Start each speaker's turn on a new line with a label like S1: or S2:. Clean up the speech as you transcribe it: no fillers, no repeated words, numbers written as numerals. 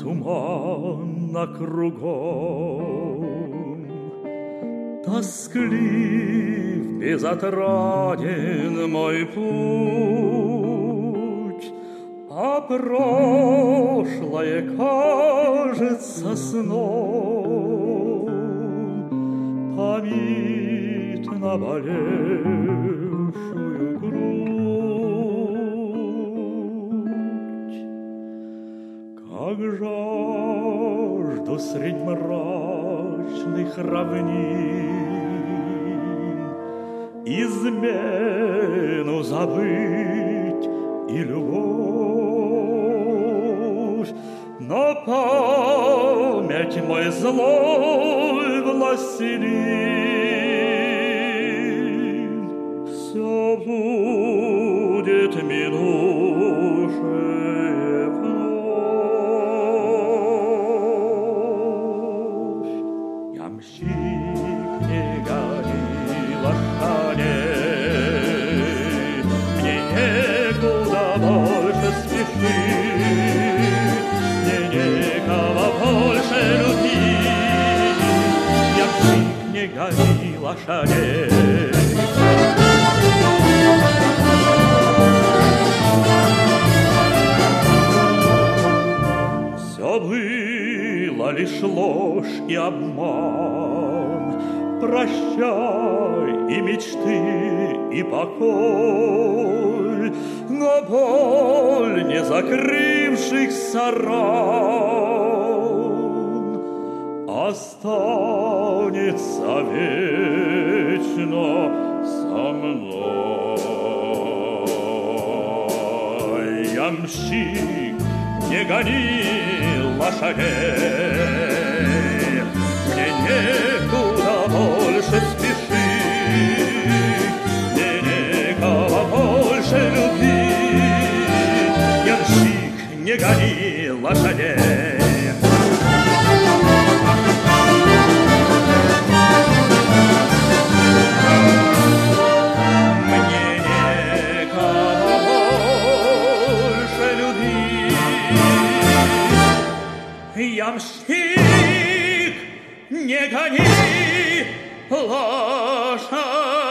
S1: туманно кругом. Тосклив, безотраден мой путь, а прошлое кажется сном, томит наболевшую грудь. Как жажду средь мрачных равнин измену забыть и любовь, но память мой злой властелин, все будет минувшее вновь. Ямщик, не гони лошадей, мне некуда больше спешить, мне некого больше любить. Ямщик, не гони лошадей. Все было лишь ложь и обман, прощай и мечты, и покой, но боль не закрывшихся ран останется вечно со мной. Ямщик, не гони лошадей, мне некуда больше спешить, мне некого больше любить. Ямщик, не гони лошадей. Ямщик, не гони лошадь.